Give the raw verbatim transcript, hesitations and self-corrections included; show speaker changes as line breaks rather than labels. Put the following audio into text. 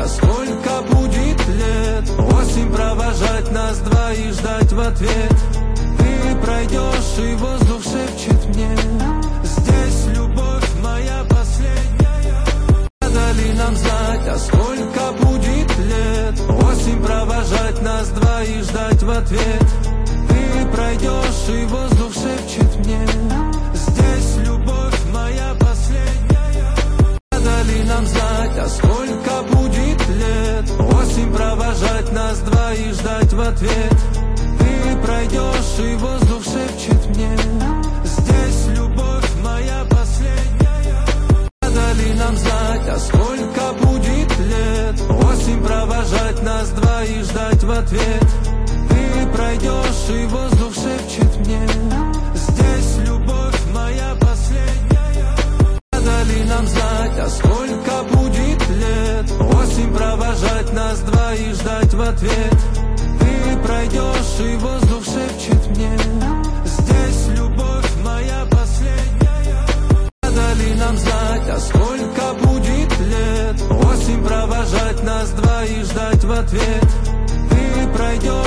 а сколько будет лет. Осень провожать нас двоих, ждать в ответ. Ты пройдешь, и воздух шепчет мне: здесь любовь моя последняя. Надо ли нам знать, а сколько будет лет. Осень провожать нас двоих, ждать в ответ. Ты пройдешь, и воздух шепчет мне: здесь любовь моя последняя. Надо ли нам знать, а сколько будет лет. Осень провожать нас двоих, ждать в ответ. Ты пройдешь, и воздух шепчет мне: здесь любовь моя последняя. Надо ли нам знать, а сколько будет лет. Осень провожать нас двоих, ждать в ответ. Ты пройдешь, и воздух шепчет мне: здесь любовь моя последняя. Надо ли нам знать, а сколько будет лет. Осень провожать нас двоих, ждать в ответ. Ты пройдешь, и воздух шепчет мне: здесь любовь моя последняя. Надо ли нам знать, а сколько будет лет. Осень провожать нас двоих, ждать в ответ. Ты пройдешь.